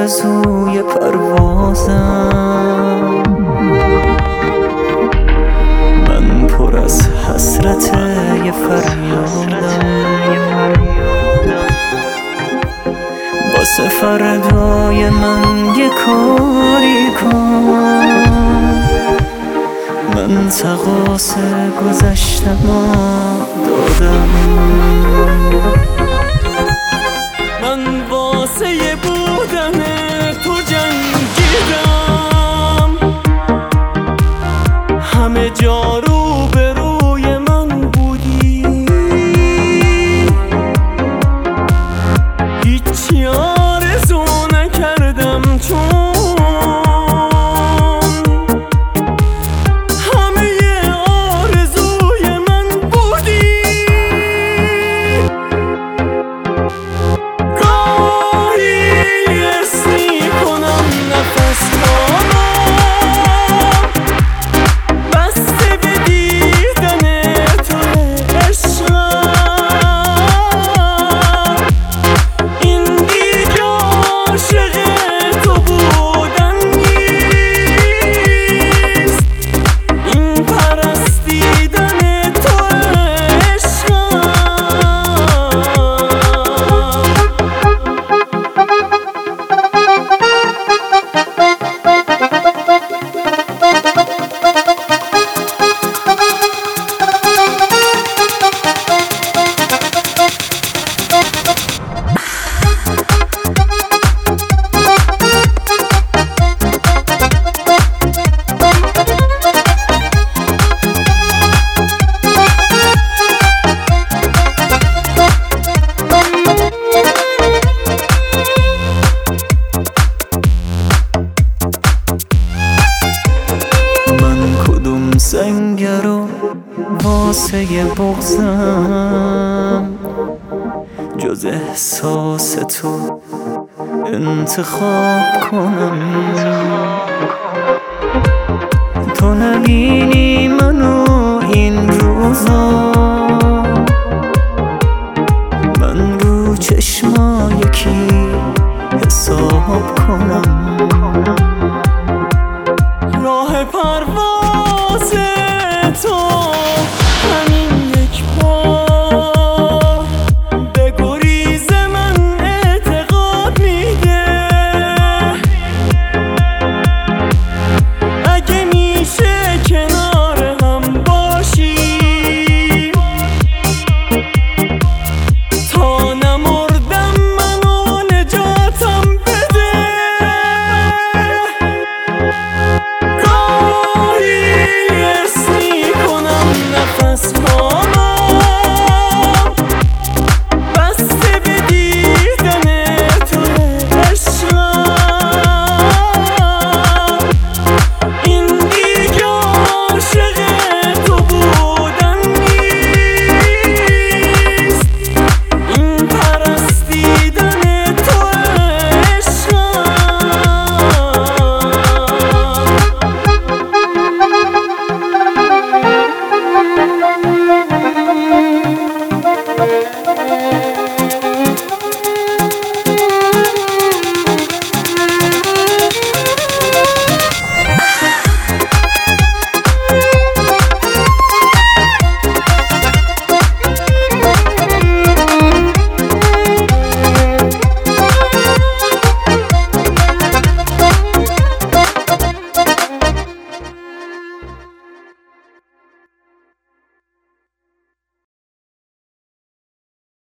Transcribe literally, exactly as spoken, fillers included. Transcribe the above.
آرزوی پروازم، من پر از حسرت یه فریادم. واسه فردای من یه کاری کن، من تقاص گذشتم دادم. من واسه بودن تو جنگیدم، همه جا رو به روی من بودی، هیچی آرزو نکردم چون همه آرزوی من بودی. گاهی اسمی کنم نفس هامو بسته به دیدن تو عشقم، این دیگه عاشق تو بودن نیست، این پرستیدن تو عشقم. سنگ رو واسه بغضم جز احساس تو انتخاب کنم. تو نبینی منو این روزا